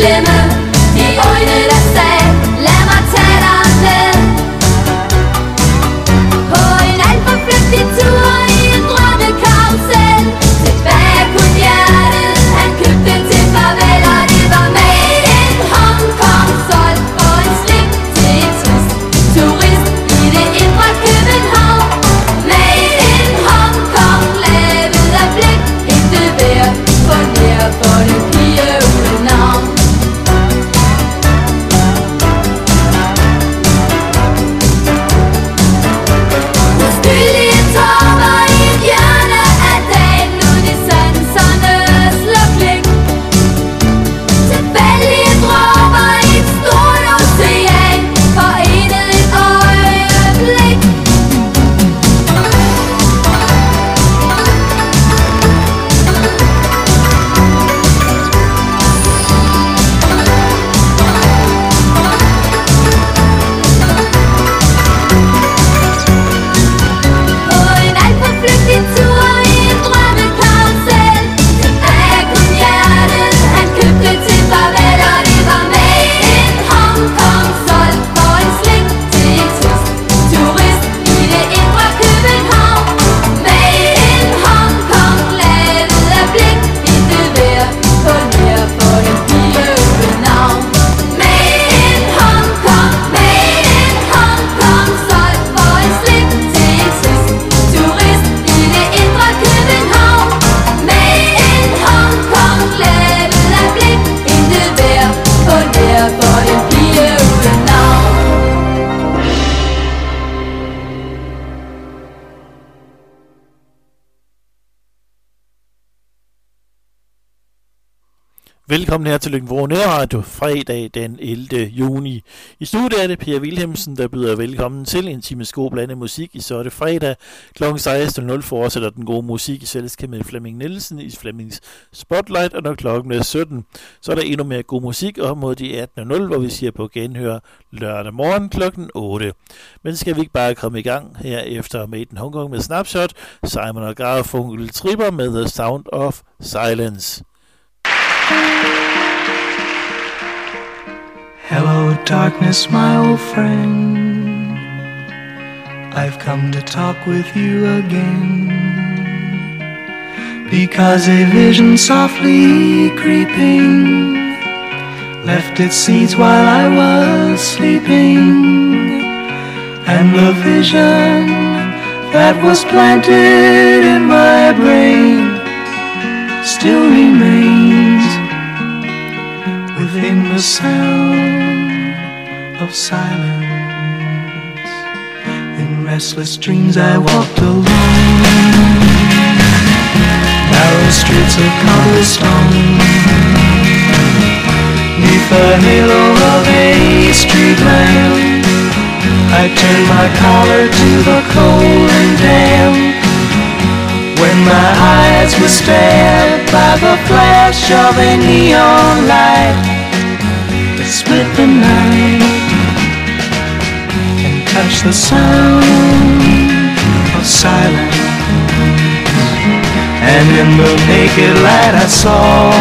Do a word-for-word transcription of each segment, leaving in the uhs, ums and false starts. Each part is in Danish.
glemme de øjne, der sagde, lad mig tage dig med. På en alt for flygtig tur i en drømmekarusel. Tilbage kun hjertet, han købte til farvel, og det var made in Hong Kong, solgt på en slik til en trist turist i det indre København. Made in Hong Kong, lavet af blik, ikke værd på nær for den pige uden navn. Uskyldige tårer i et hjørne af dagen, nu de sanserne slår klik. Tilfældige dråber i et stort ocean, forenet et øjeblik. På en alt for flygtig tur i en drømmekarusel. Tilbage kun hjertet, han købte til farvel, og det var made in Hong Kong, solgt på en slik til en trist turist i det indre København. Made in Hong Kong, lavet af blik, ikke værd på nær for en pige uden navn. Made in Hong Kong, made in Hong Kong, solgt på en slik til en trist turist i det indre København. Made in Hong Kong, lavet af blik, ikke værd på nær for en pige uden navn. Velkommen her til Løkken-Vrå Nærradio, fredag den ellevte juni. I studiet er det Per Wilhelmsen, der byder velkommen til en times god blandet musik. I så er det fredag klokken seksten nul nul fortsætter den gode musik i selskab med Flemming Nielsen i Flemmings Spotlight, og når klokken er sytten, så er der endnu mere god musik op mod de atten nul nul, hvor vi siger på genhør lørdag morgen klokken otte. Men skal vi ikke bare komme i gang her efter Made in Hong Kong med Snapshot, Simon og Garfunkel Tripper med The Sound of Silence. Hello, darkness, my old friend. I've come to talk with you again, because a vision softly creeping left its seeds while I was sleeping, and the vision that was planted in my brain still remains within the sound of silence. In restless dreams I walked alone, narrow streets of cobblestone, neath the halo of a street lamp. I turned my collar to the cold and damp, when my eyes were stabbed by the flash of a neon light that split the night and touched the sound of silence. And in the naked light I saw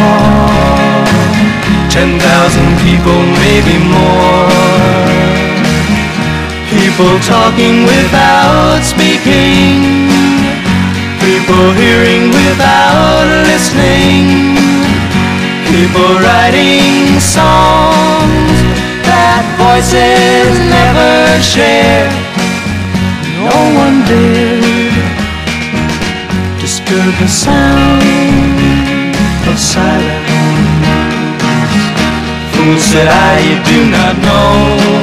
ten thousand people, maybe more, people talking without speaking, people hearing without listening, people writing songs that voices never share. No one dared disturb the sound of silence. Fool, said I, you do not know,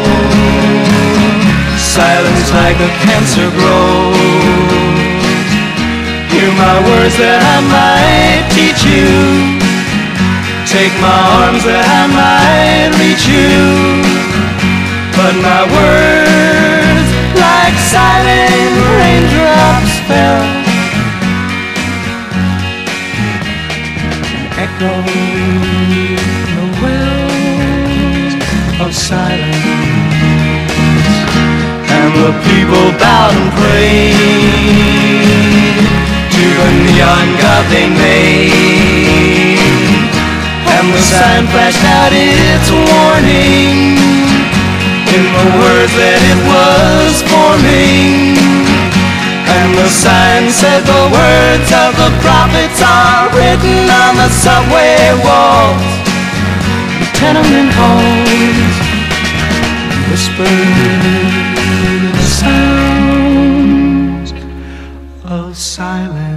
silence like a cancer grows. Hear my words that I might teach you, take my arms that I might reach you, but my words like silent raindrops fell and echoed in the wells of silence. And the people bowed and prayed to the neon god they made, and the sign flashed out its warning in the words that it was forming. And the sign said the words of the prophets are written on the subway walls, the tenement halls, whispered sounds of silence.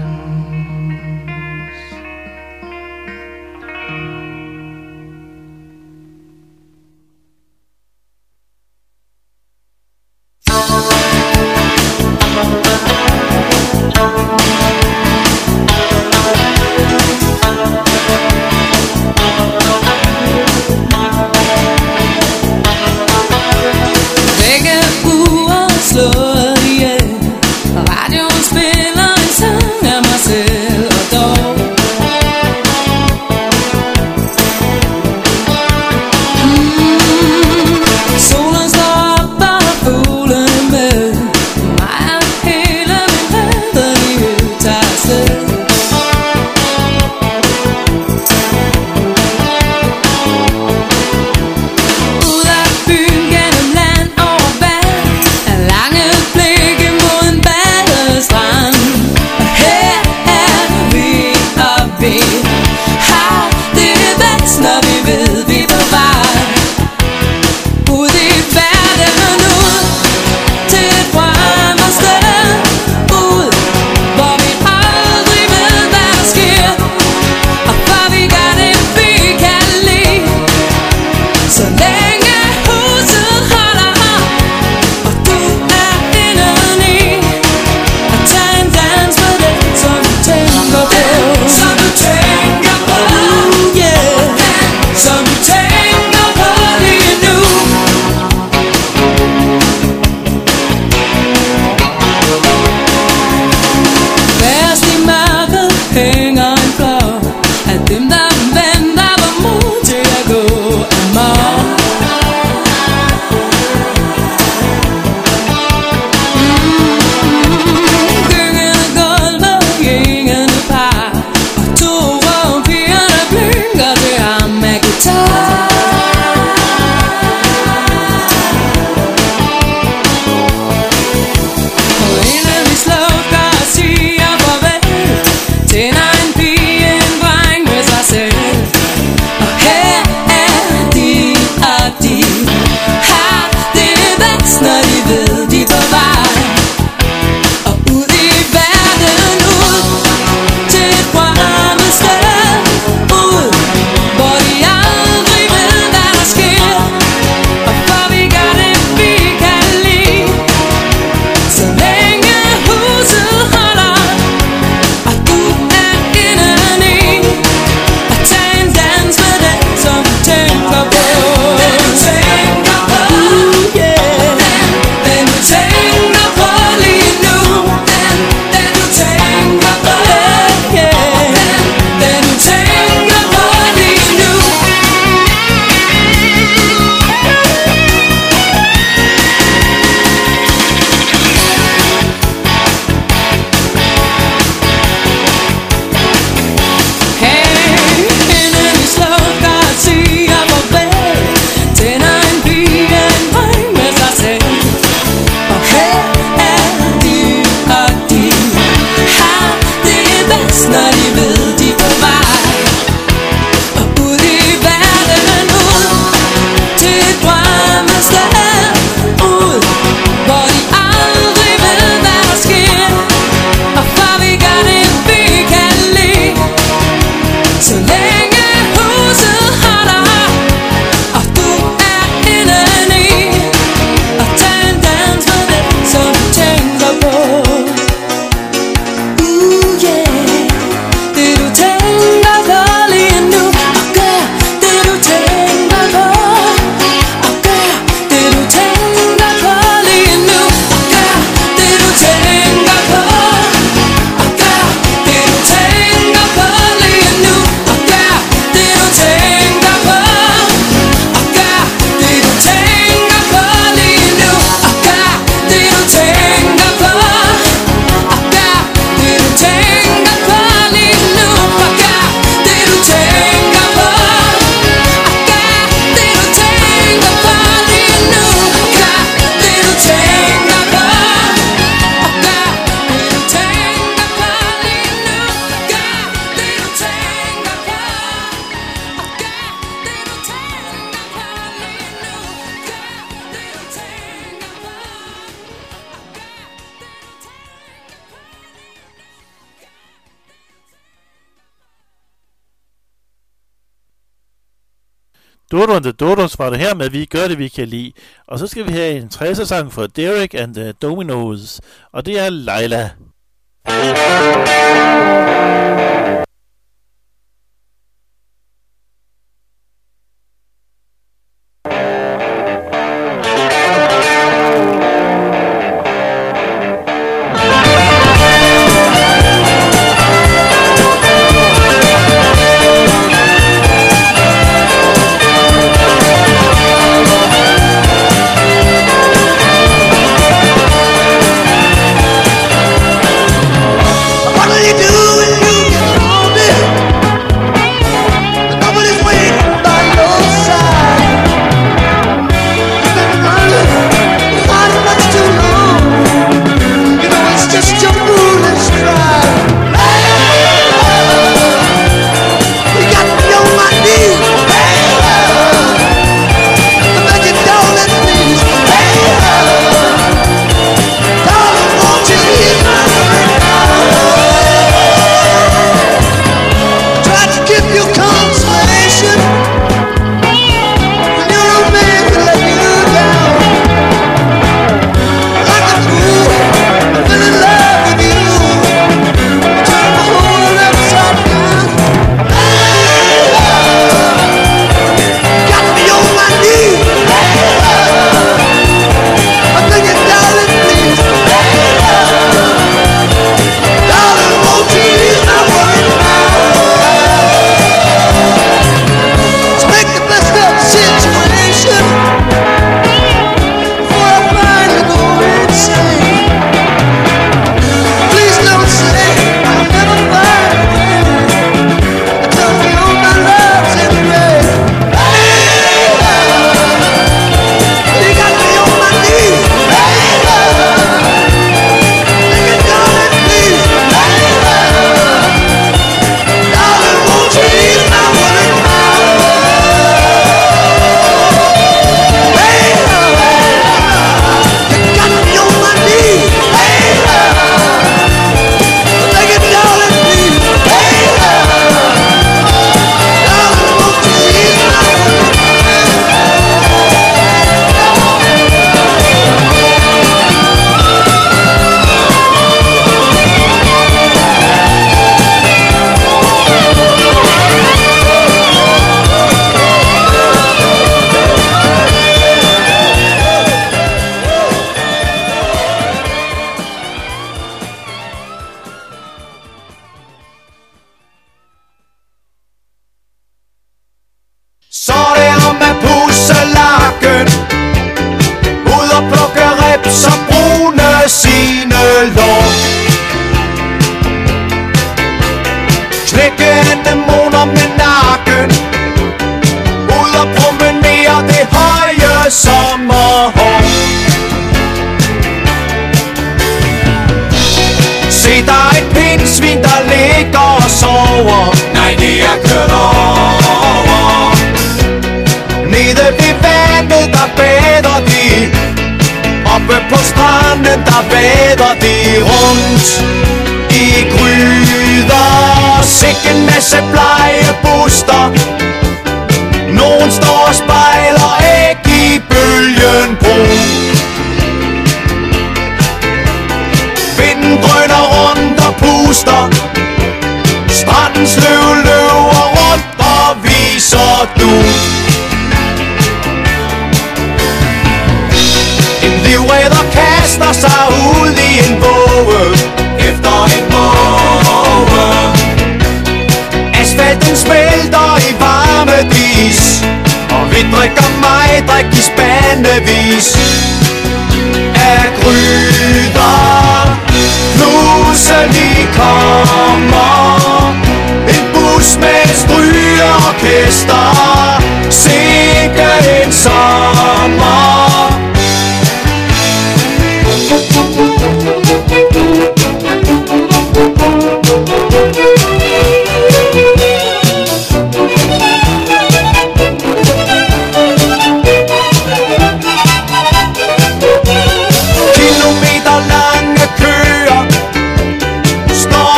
Dodo and the Dodos var det her med, vi gør det, vi kan lide. Og så skal vi have en tresser sang for Derek and the Dominos, og det er Laila.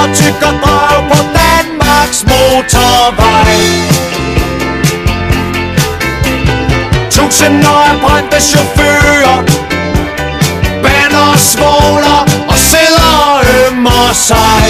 motorvej. branchen og er brændte chauffører, bander, svogler og sidder og ømmer sig.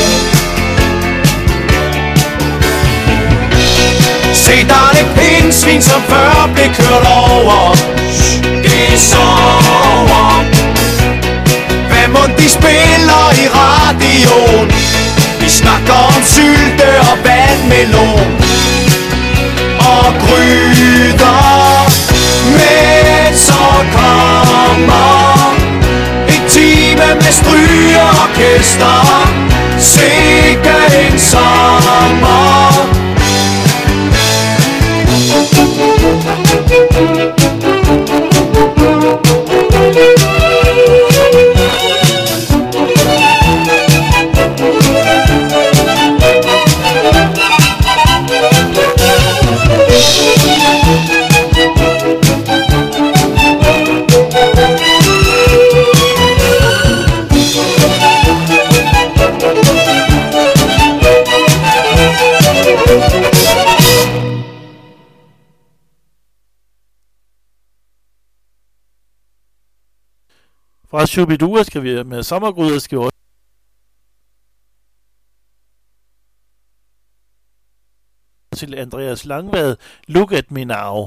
Se, der er det pindsvin, som før blev kørt over. Det sover. Hvad må de spiller i radioen? Vi snakker om sylte og vandmelon og gryder. Men så kommer en time med strygeorkester. Sikke en sommer. Fra Shubidua skal vi med sommergryder skal vi også til Andreas Langvad, Look at Me Now.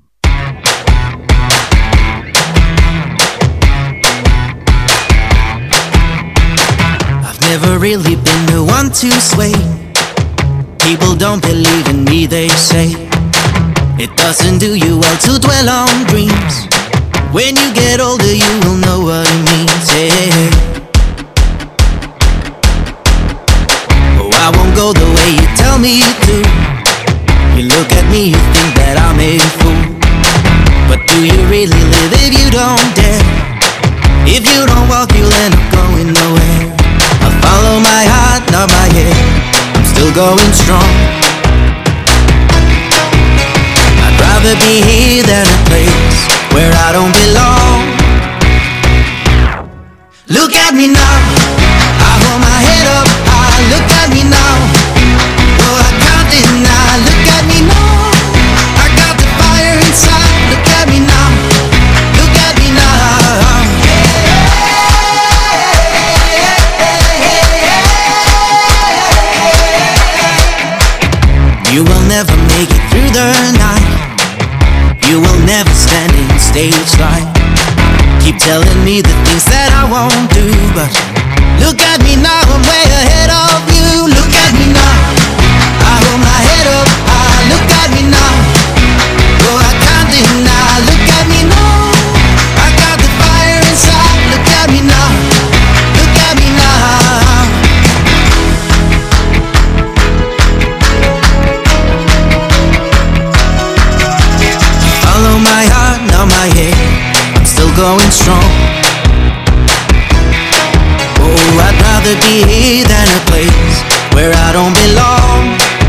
I've never really been the one to sway. People don't believe in me, they say. It doesn't do you well to dwell on dreams. When you get older, you will know what it means, yeah. Oh, I won't go the way you tell me to. You look at me, you think that I'm a fool. But do you really live if you don't dare? If you don't walk, you'll end up going nowhere. I'll follow my heart, not my head. I'm still going strong. I'd rather be here than a place where I don't belong. Look at me now, I hold my head up high. Look at me now, oh I can't deny. Look at me now, I got the fire inside. Look at me now, look at me now. You will never make it through the night. You will never stand in stage light. Keep telling me the things that I won't do, but look at me now, I'm way ahead of you. Look at me now, I hold my head up high. Look at me now, oh I can't deny. Look at me now, I got the fire inside. Look at me now, look at me now. Follow my heart, not my head. I'm still going strong. Oh, I'd rather be here than a place where I don't belong.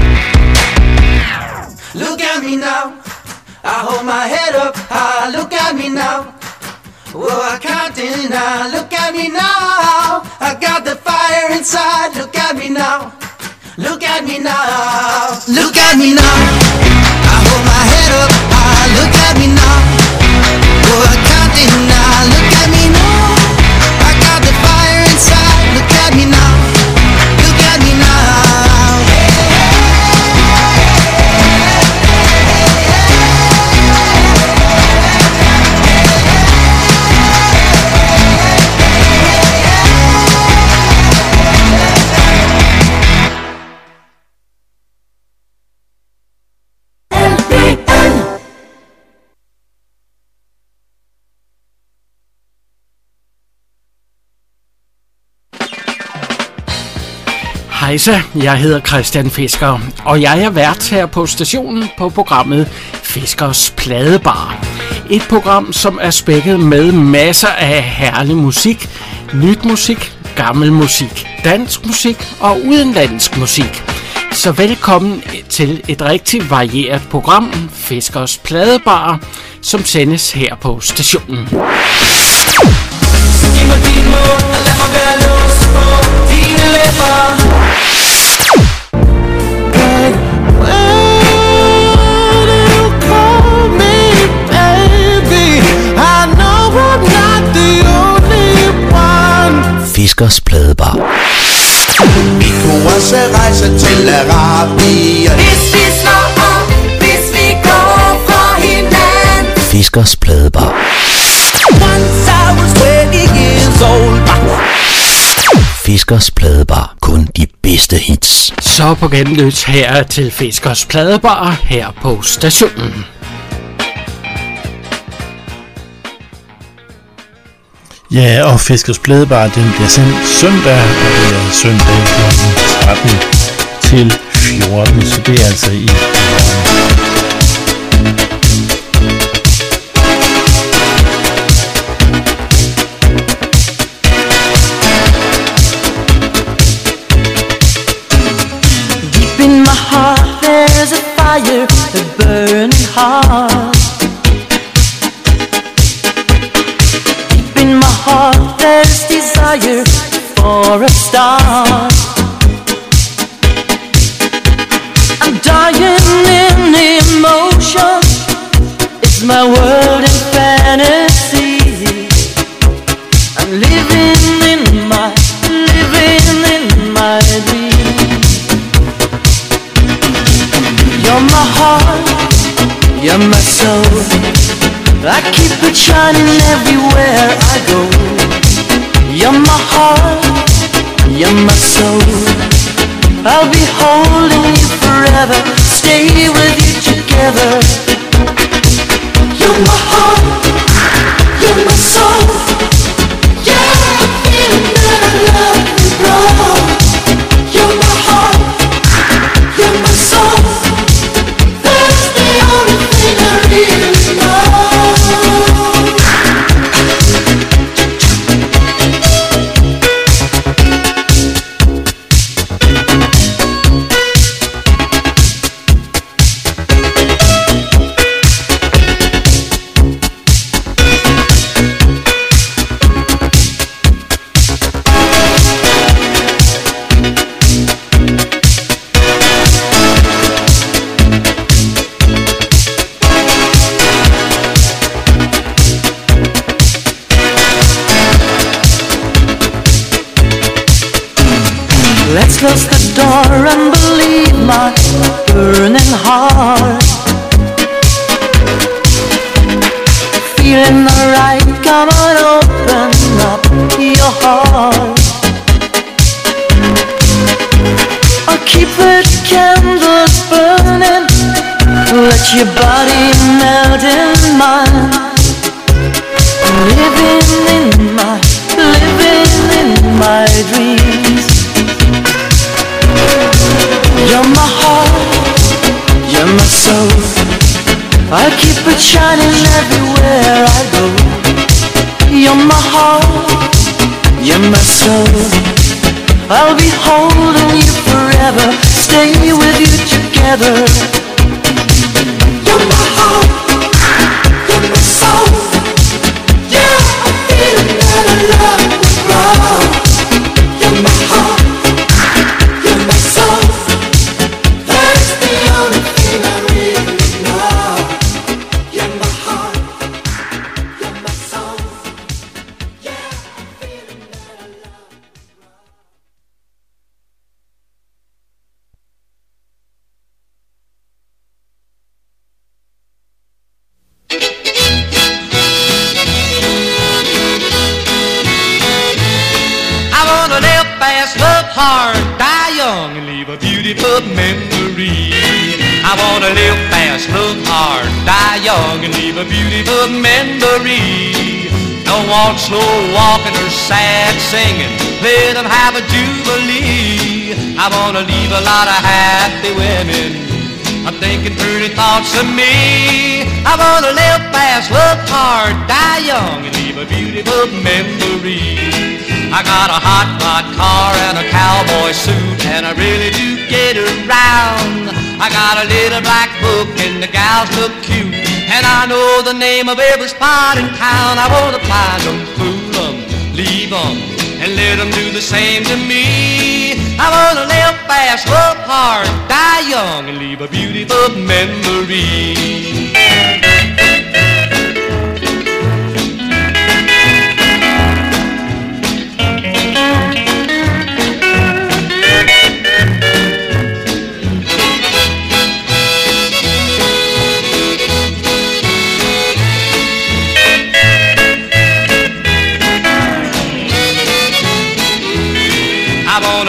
Look at me now, I hold my head up high. Look at me now, oh I can't deny. Look at me now, I got the fire inside. Look at me now, look at me now. Look at me now, I hold my head up high. Look at me now, oh I can't deny. Look at me now, I got the fire inside. Look at me now, look at me now. Hejsa, jeg hedder Christian Fisker, og jeg er vært her på stationen på programmet Fiskers Pladebar. Et program, som er spækket med masser af herlig musik, nyt musik, gammel musik, dansk musik og udenlandsk musik. Så velkommen til et rigtig varieret program, Fiskers Pladebar, som sendes her på stationen. Giv mig din mund, og lad mig være låst på dine læber. When you call me baby, Fiskers Pladebar. Vi kunne også rejse til Arabien. Hvis vi slår om, hvis vi går fra hinanden. Fiskers Pladebar. Once I was twenty years old. Fiskers Pladebar. Kun de bedste hits. Så på genlyt her til Fiskers Pladebar her på stationen. Ja, og Fiskers Pladebar, den bliver sendt søndag, og det er søndag klokken tretten til fjorten, så det er altså i morgen. Deep in my heart there's a fire, a burning heart. Deep in my heart there's desire for a star. I'm dying in emotion, it's my world in fantasy. I'm living in my, living in my dream. You're my heart, you're my soul. I keep it shining everywhere I go. You're my heart, you're my soul. I'll be holding you forever, stay with you together. You're my heart, you're my soul. Yeah, I'm feeling that I love you, wrong. You're my heart, you're my soul. That's the only thing I really know. Let's close the door and believe my burning heart. Feeling alright, come on, open up your heart. I'll keep the candles burning, let your body melt in mine. Living in my, living in my dreams. You're my heart, you're my soul. I keep it shining everywhere I go. You're my heart, you're my soul. I'll be holding you forever, stay with you together. You're my heart, you're my soul. Yeah, I'm feeling that I love you, wrong. You're my heart, you're my soul. That's the only thing I really know. You're my heart, you're my soul. Yeah, I'm feeling that I love you. I wanna live fast, love hard, die young, and leave a beautiful memory. I wanna live fast, love hard, die young, and leave a beautiful memory. Don't want slow walking or sad singing, let them have a jubilee. I wanna leave a lot of happy women, I'm thinking pretty thoughts of me. I wanna live fast, love hard, die young, and leave a beautiful memory. I got a hot rod car and a cowboy suit, and I really do get around. I got a little black book and the gals look cute, and I know the name of every spot in town. I wanna find them, fool them, leave them, and let them do the same to me. I wanna live fast, work hard, die young, and leave a beautiful memory.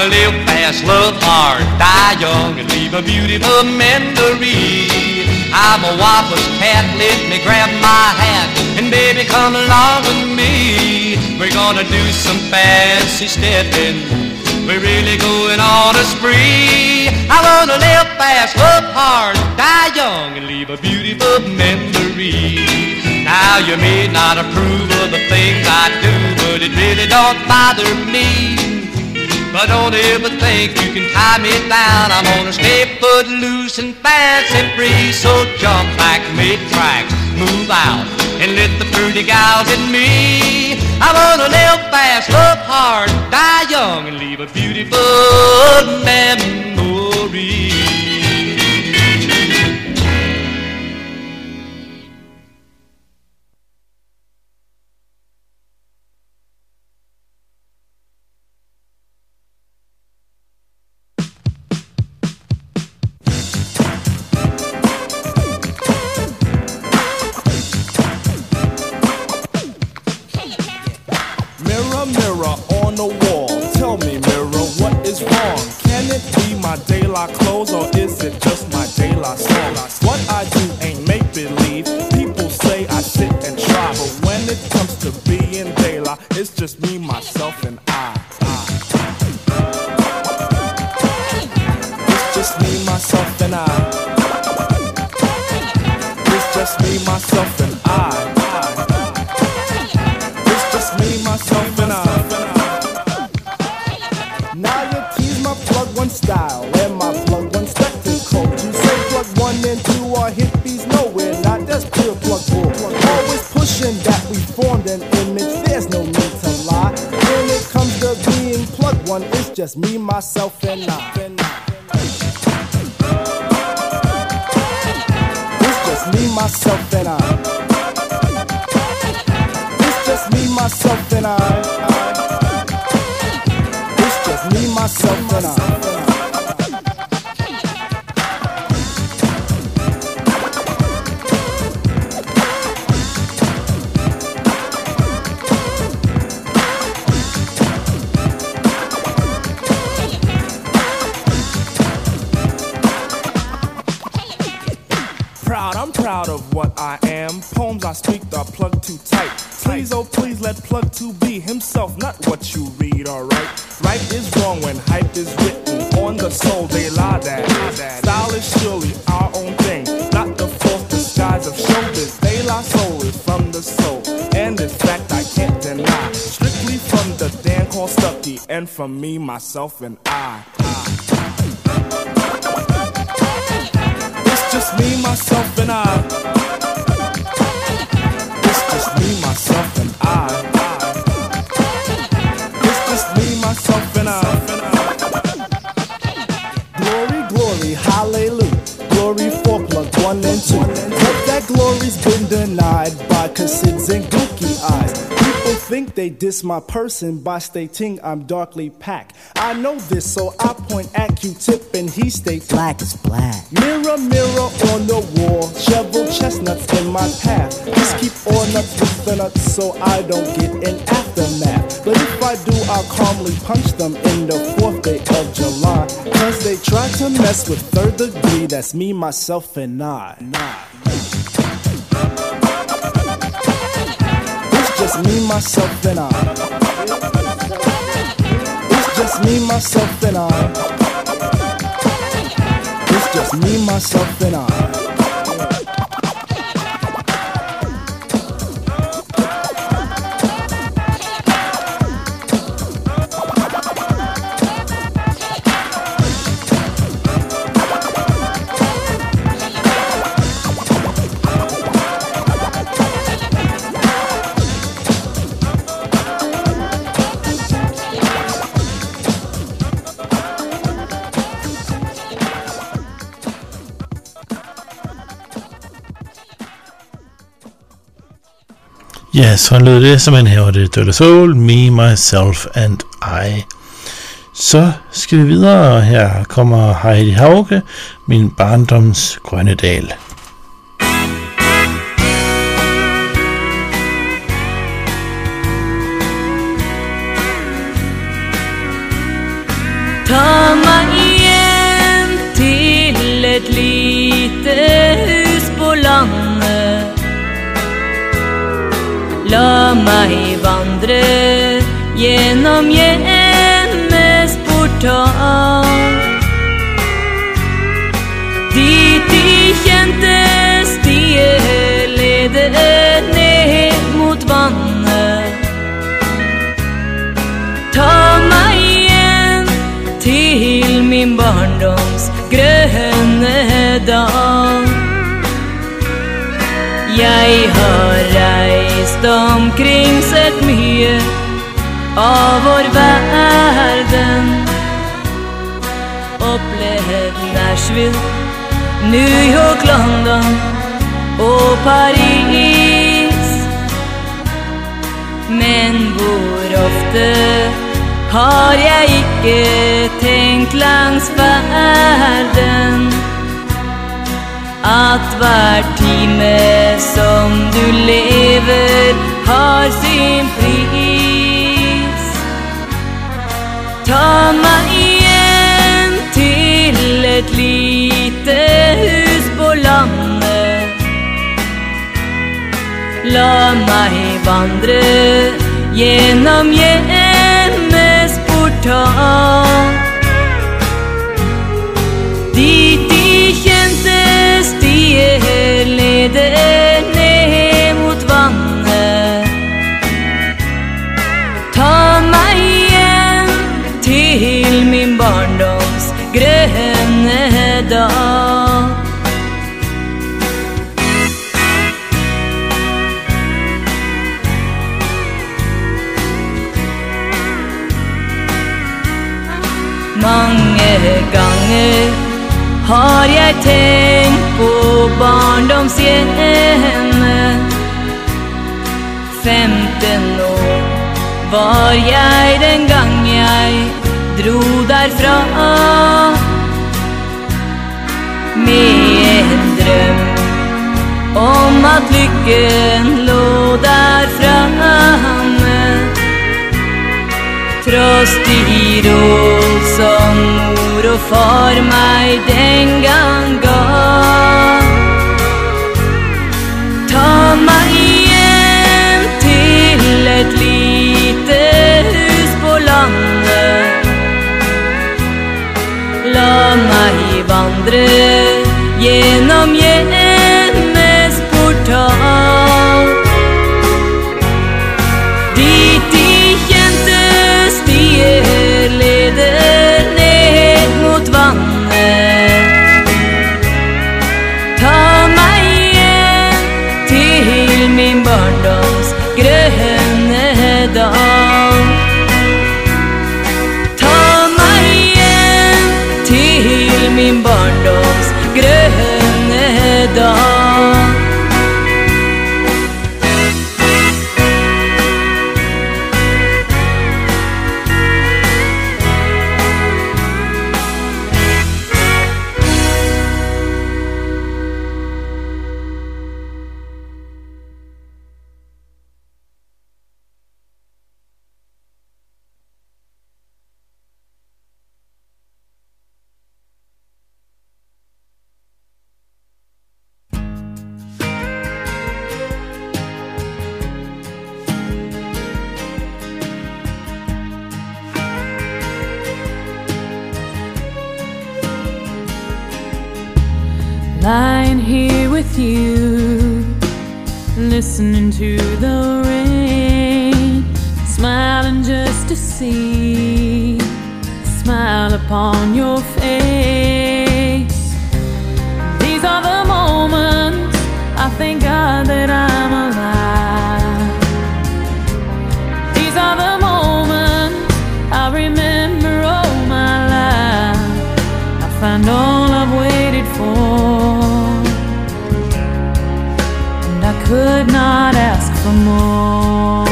wanna live fast, love hard, die young, and leave a beautiful memory. I'm a wampus cat, let me grab my hat, and baby come along with me. We're gonna do some fancy stepping, we're really going on a spree. I wanna live fast, love hard, die young, and leave a beautiful memory. Now you may not approve of the things I do, but it really don't bother me. But don't ever think you can tie me down. I'm gonna stay foot loose and fancy free. So jump back, make tracks, move out, and let the pretty gals in me. I wanna live fast, love hard, die young, and leave a beautiful memory. Clothes, or is it just my daylight song? What I do ain't make believe. People say I sit and try, but when it comes to being daylight, it's just me, myself, and I. I. It's just me, myself, and I. It's just me, myself, and I. It's just me, myself, and I. Now you tease my plug one style and my plug one spectacle. You say plug one and two are hippies, no we're not, that's pure plug bull. Always pushing that we formed an image, there's no need to lie. When it comes to being plug one, it's just me, myself, and I. It's just me, myself, and I. It's just me, myself, and I. Me, myself, and I. Proud, I'm proud of what I am. Poems I speak are plugged too tight. Please, oh please, let plug two be himself, not what you read, alright? Right is wrong when hype is written on the soul, they lie that. Style is surely our own thing, not the false disguise of showbiz. They lie soul is from the soul, and this fact I can't deny. Strictly from the Dan called Stucky, and from me, myself, and I. I. It's just me, myself, and I. It's just me, myself, and I. It's just me, myself, and I. Glory, glory, hallelujah. Glory for plug one and two. But that glory's been denied by cassids and gooky eyes. People think they diss my person by stating I'm darkly packed. I know this, so I point at Q-Tip and he states black is black. Mirror, mirror on the wall, shovel chestnuts in my path. Just keep all nuts with the nuts so I don't get an aftermath. But if I do, I'll calmly punch them in the fourth day of July. Cause they try to mess with third degree, that's me, myself, and I. It's just me, myself, and I. It's just me, myself, and I. It's just me, myself, and I. Ja, så lød det, som man hæver det. Dirty Soul, Me, Myself and I. Så skal vi videre, og her kommer Heidi Hauge, Min barndoms grønne dal. La meg vandre gjennom hjemmes portal, dit de kjente stier leder ned mot vannet. Ta meg igjen til min barndoms grønne dal. Jeg har reist omkring, sett mye av vår verden, opplevd Nashville, New York, London og Paris. Men hvor ofte har jeg ikke tenkt langs ferden, at hver time som du lever har sin pris. Ta meg igjen til et lite hus på landet. La meg vandre gjennom hjemmes portal, dit de kjente stier leder ned mot vannet. Ta meg igjen til min barndoms grønne dal. Mange ganger har jeg tenkt på barndomshjemmet. Femten år var jeg den gang jeg dro derfra, med en drøm om at lykken lå der framme. Tross de råd som mor og far meg den gang ga. Ta meg igjen til et lite hus på landet. La meg vandre gjennom hjemmes portal, dit de kjente stier leder ned mot vannet. Ta meg igjen til min barndoms grønne dal. Ta meg igjen til min barndoms grønne dal. Lying here with you, listening to the rain, smiling just to see the smile upon your face. These are the moments I thank God that I'm alive. These are the moments I remember all my life. I find all I've waited for, could not ask for more.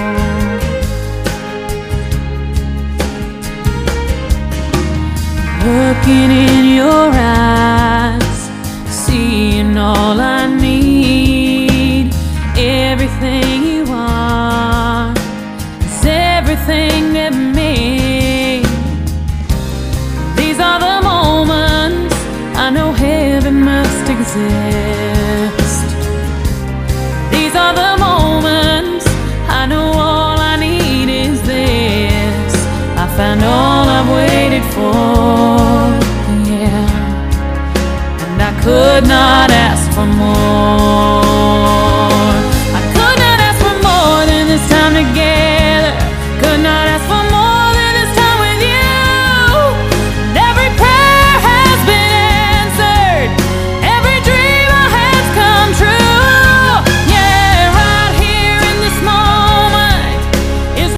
Looking in your eyes, seeing all I need, everything you are is everything that me. These are the moments I know heaven must exist. These are the moments waited for, yeah. And I could not ask for more. I could not ask for more than this time together. Could not ask for more than this time with you. And every prayer has been answered. Every dream I have come true. Yeah, right here in this moment is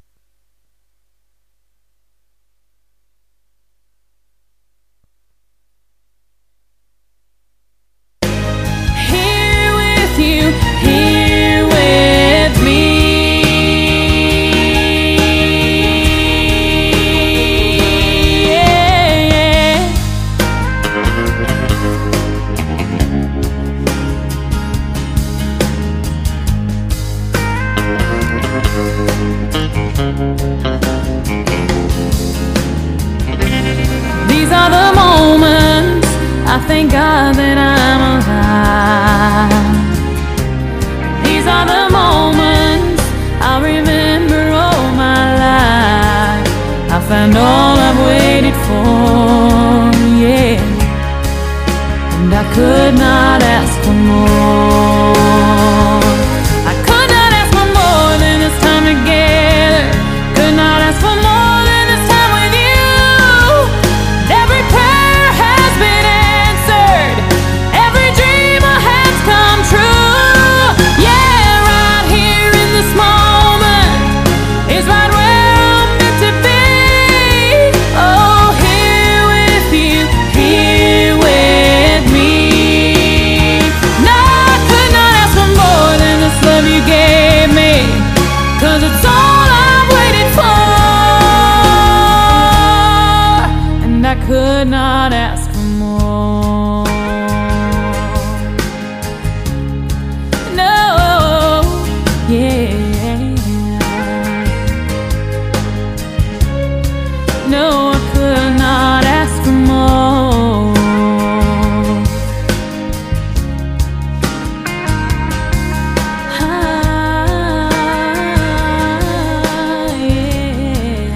here with you, here with me. Yeah, yeah. These are the moments I thank God that I'm alive. These are the moments I remember all my life. I found all I've waited for, yeah. And I could not ask for more. I could not ask for more than this time together. Could not ask for more than this time with you. And every prayer has been answered. Every dream I have come true. Yeah, right here in this moment is right where I'm meant to be. Oh, here with you, here with me. No, I could not ask for more than this love you gave me, 'cause it's all I've waited for. And I could not ask for more. No, yeah. No, I could not ask for more. Ah, yeah.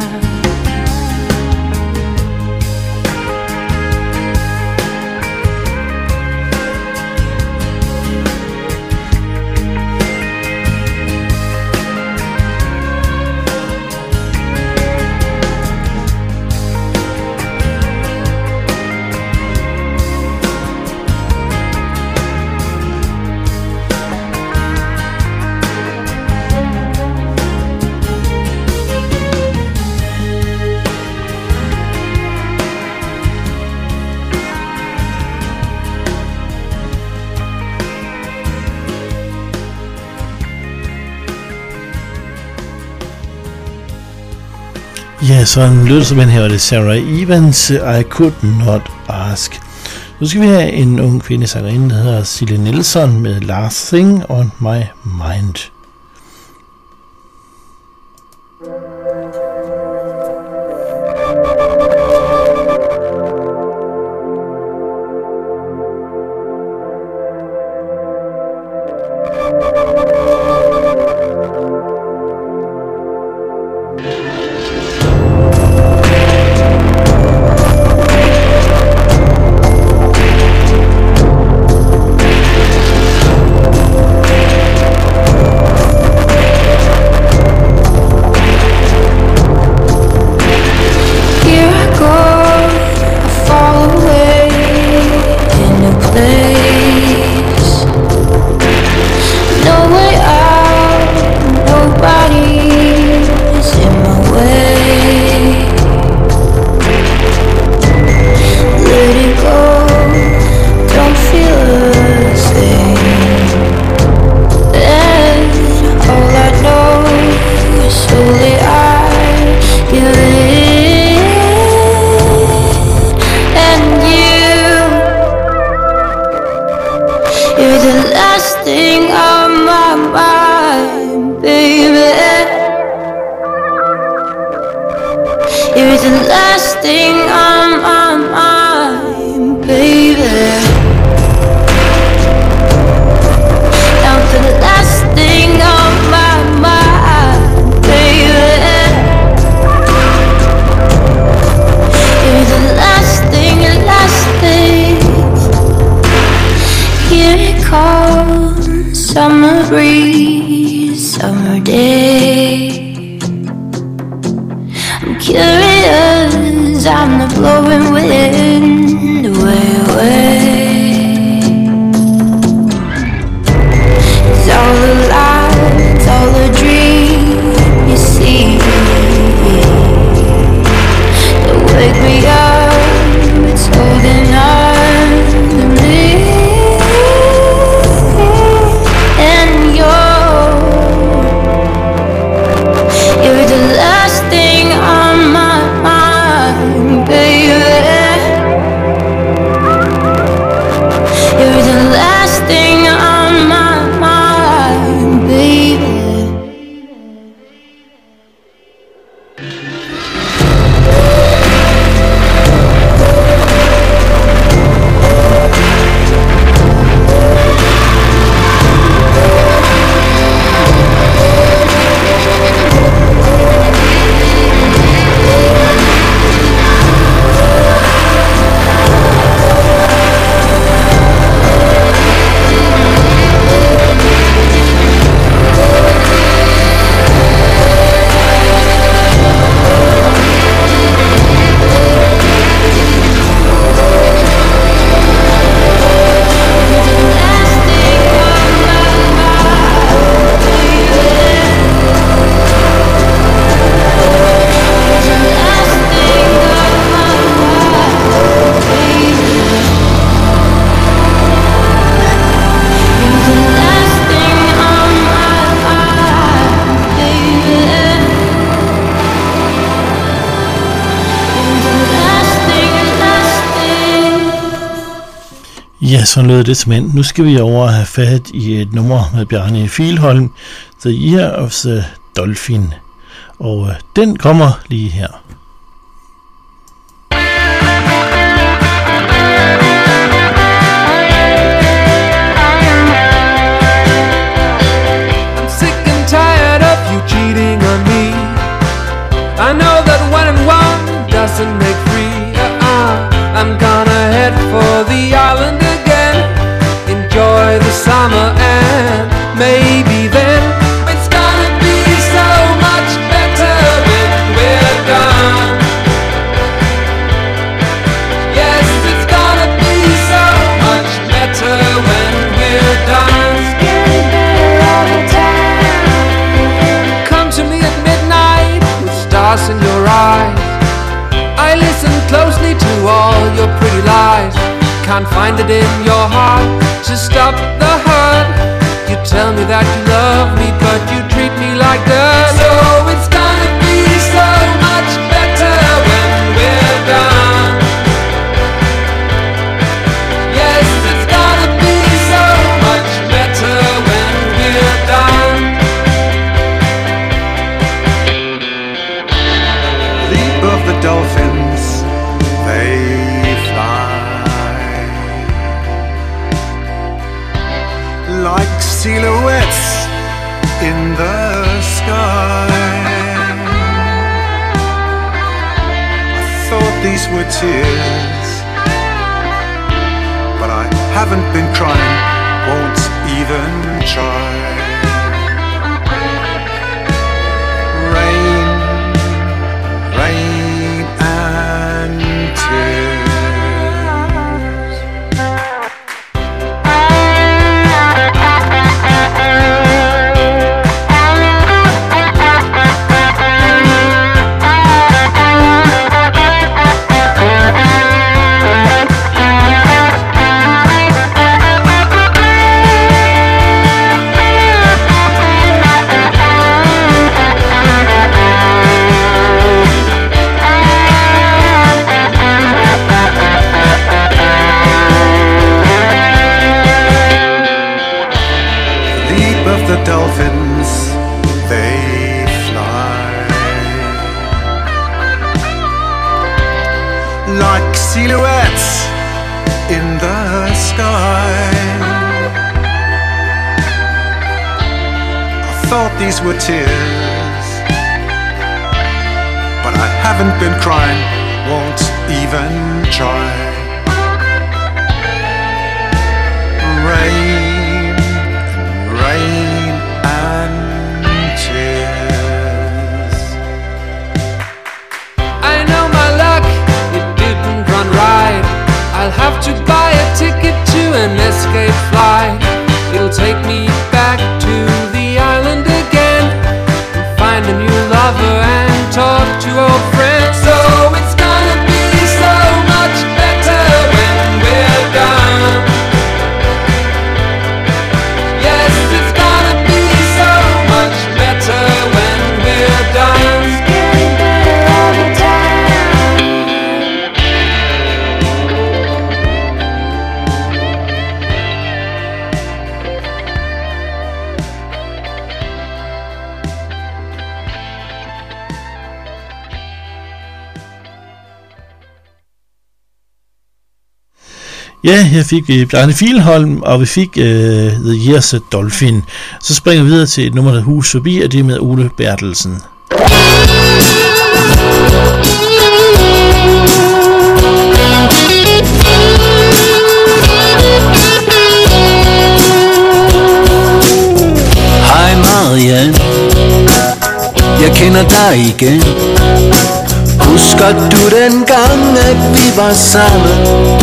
Ja, sådan lød det som en her, og det er Sarah Evans, I Could Not Ask. Nu skal vi have en ung kvindesangerinde, der hedder Silje Nielsen med Last Thing on My Mind. summer breeze, summer day. I'm curious, I'm the blowing wind away, away. It's all a lie, it's all a dream, you see. You wake me up, it's holding on to me. And you're, you're the last thing on my mind, baby. You're the last thing on my mind, baby. Ja, sådan lød det til mænd. Nu skal vi over og have fat i et nummer med Bjarne Filholm, The Year of the Dolphin. Og øh, den kommer lige her. I'm sick and tired of you cheating on me. I know that one and one doesn't make three. Uh-uh. I'm gonna head for the island again, enjoy the summer and maybe then it's gonna be so much better when we're done. Yes, it's gonna be so much better when we're done. It's getting better all the time. Come to me at midnight with stars in your eyes. I listen closely to all your pretty lies. Can't find it in your heart to stop the hurt. You tell me that you love me, but you treat me like dirt. So it's gonna be so much better when we're done. Yes, it's gonna be so much better when we're done. Leap of the dolphins, they fly like silhouettes in the sky. I thought these were tears, but I haven't been crying, won't even try. Rain, rain and tears. The dolphins, they fly like silhouettes in the sky. I thought these were tears, but I haven't been crying, won't even try. Rain, rain Ja, her fik vi Bjarne Filholm, og vi fik uh, The Years of Dolphin. Så springer vi videre til et nummer, der Hus Forbi, og det er med Ole Bertelsen. Hej Marianne, jeg kender dig igen. Husker du den gang, at vi var sammen?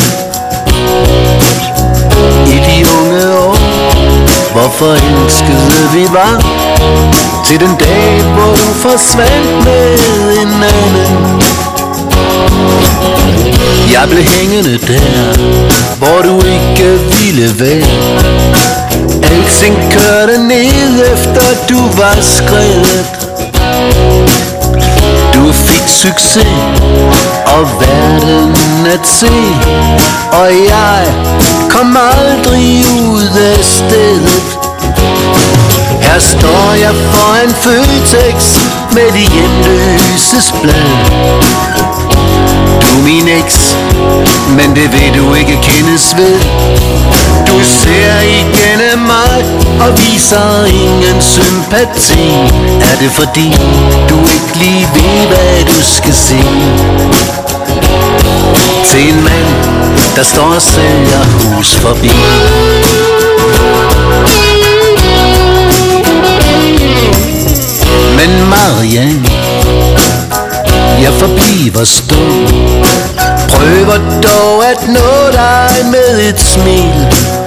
I de unge år, hvor forelskede vi var. Til den dag, hvor du forsvandt med en anden. Jeg blev hængende der, hvor du ikke ville være. Alting kørte ned efter du var skredet. Du fik succes og verden at se, og jeg kom aldrig ud af stedet. Her står jeg foran Føtex med de hjemløses blad. Du er min eks, men det vil du ikke kendes ved. Du ser igennem mig og viser ingen sympati. Er det fordi du ikke lige ved, hvad du skal se? Til en mand, der står og sælger hus forbi. Men Marianne, jeg forbliver stum. Prøver dog at nå dig med et smil.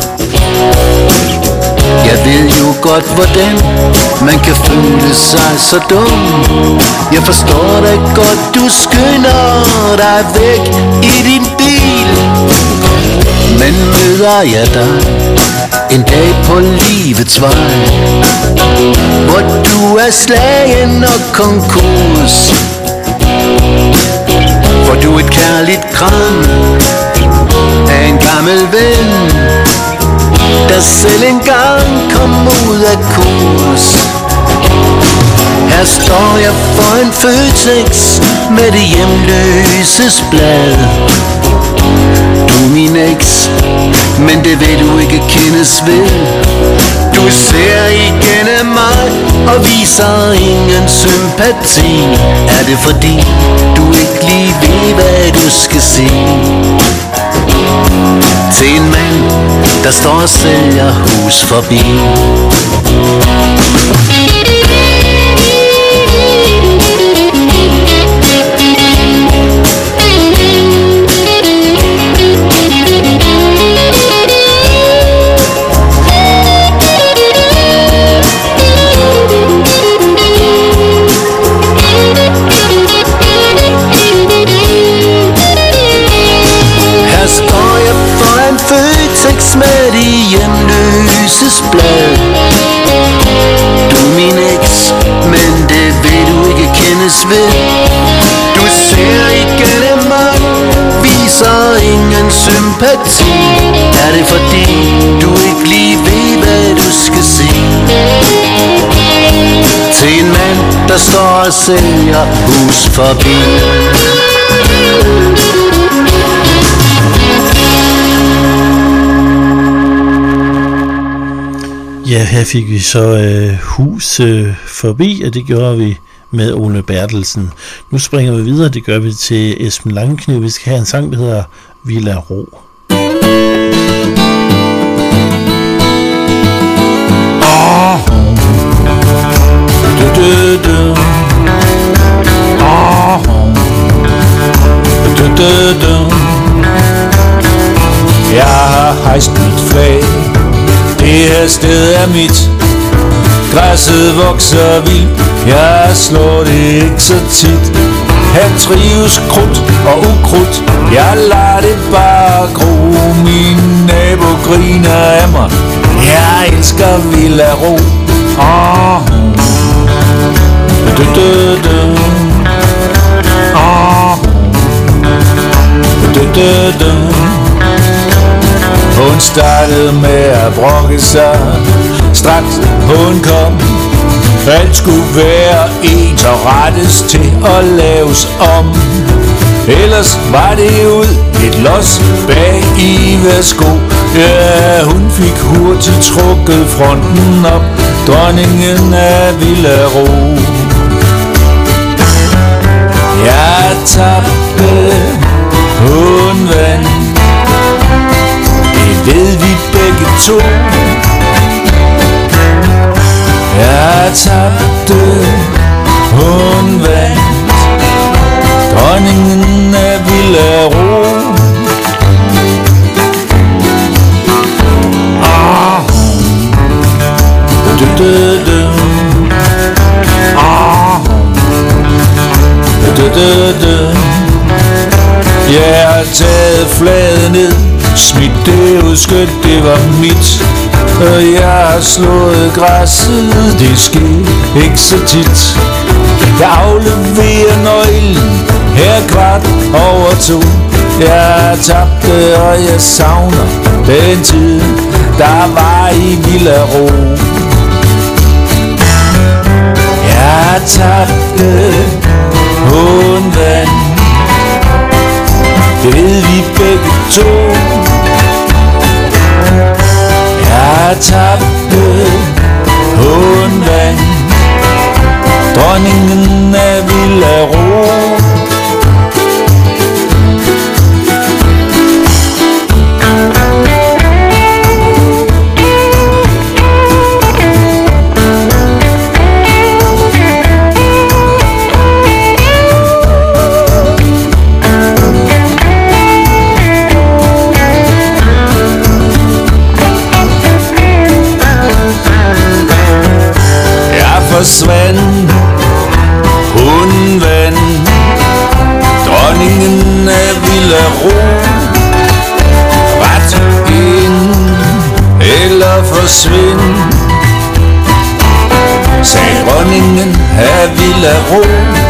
Jeg ved jo godt, hvordan man kan føle sig så dum. Jeg forstår dig godt, du skynder dig væk i din bil. Men møder jeg dig en dag på livets vej, hvor du er slagen og konkurs, får du et kærligt kram af en gammel ven, der selv engang kom ud af kurs. Her står jeg for en Føtex med det hjemløses blad. Du er min eks, men det vil du ikke kendes ved. Du ser igennem mig og viser ingen sympati. Er det fordi du ikke lige ved, hvad du skal se? Til en mand, der står og sælger hus forbi. Føtex med de hjemløses blad. Du er min eks, men det vil du ikke kendes ved. Du ser igennem mig, viser ingen sympati. Er det fordi du ikke lige ved, hvad du skal se? Til en mand, der står og sælger hus forbi. Ja, her fik vi så øh, hus øh, forbi, og det gjorde vi med Ole Bertelsen. Nu springer vi videre, det gør vi til Esben Langkniv. Vi skal have en sang, der hedder Villa Ro. Oh. Du, du, du. Oh. Du, du, du. Jeg har hejst mit flag. Det her sted er mit. Græsset vokser vildt. Jeg slår det ikke så tit. Her trives krudt og ukrudt. Jeg lader det bare gro. Min nabo griner af mig. Jeg elsker Villa Ro. Oh. Du, du, du. Oh. Du, du, du. Hun startede med at brokke sig. Straks hun kom, alt skulle være ens og rettes til at laves om. Ellers var det ud et los bag i hver sko. Ja, hun fik hurtigt trukket fronten op, dronningen af Villaro. Jeg tabte, hun vandt, det ved vi begge to. Jeg tabte, hun vandt, dronningen af Villaro. Ah, du du du, ah, du du du. Jeg har taget flaget ned, smidt det ud, skønt det var mit. Og jeg har slået græsset, det sker ikke så tit. Jeg afleverer nøglen her kvart over to. Jeg tabte, og jeg savner den tid, der var i Villaro. Jeg tabte, hun vandt, det ved vi begge to. Jeg tabte, hun vandt, dronningen af Villaro. Forsvandt, hun vandt, dronningen af Villaro. Ret ind eller forsvind, sagde dronningen af Villaro.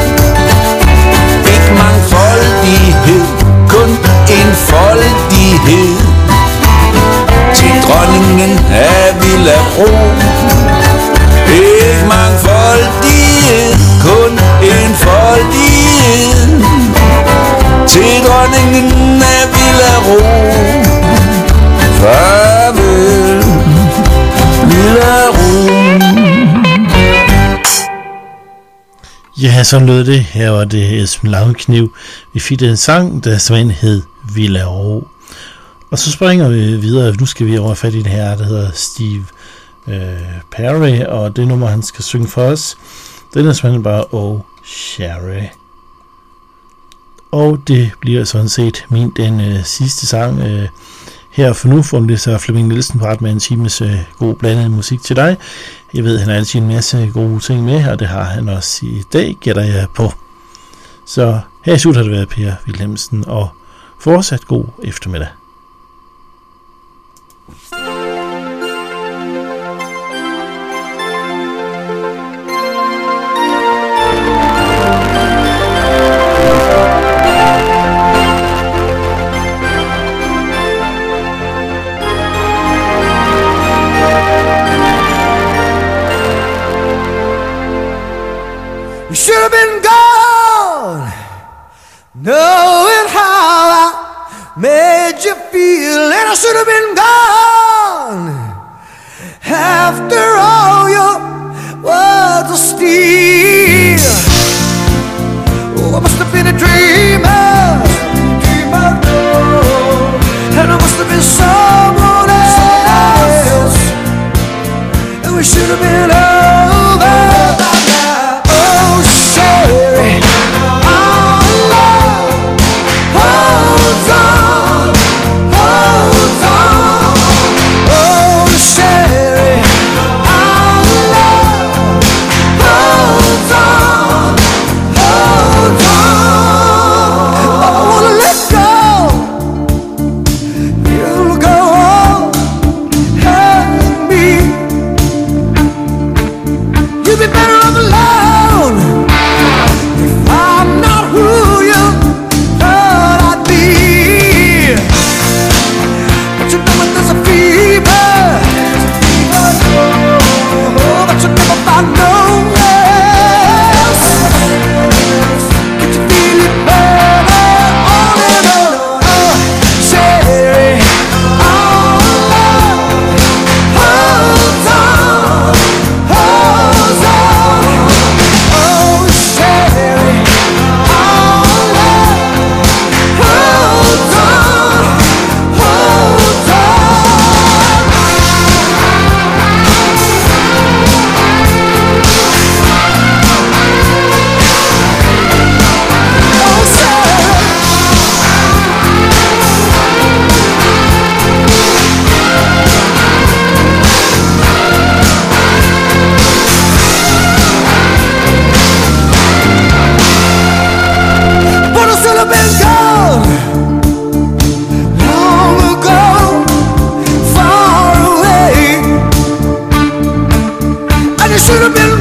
Ikke mangfoldighed, kun enfoldighed, til dronningen af Villaro. Ikke mangfoldighed, kun enfoldighed, til dronningen af Villaro. Farvel, Villaro. Ja, sådan lød det. Her var det Esben Langkniv. Vi fik en sang, der simpelthen hed Villaro. Og så springer vi videre. Nu skal vi over fat i det her, der hedder Steve Uh, Perry, og det nummer han skal synge for os, den er simpelthen bare Oh Sherry. Og det bliver sådan set min den uh, sidste sang uh, her for nu, for om det så Flemming Nielsen parat med en times uh, god blandet musik til dig. Jeg ved, han har altid en masse gode ting med, og det har han også i dag, gætter jeg på. Så her i slut har det været Per Vilhelmsen, og fortsat god eftermiddag. You should have been gone, knowing how I made you feel, and I should have been gone after all your words of steel. Oh, I must have been a dreamer, dreamer, and I must have been someone else, and we should have been over. Hold on, hold on. it should have been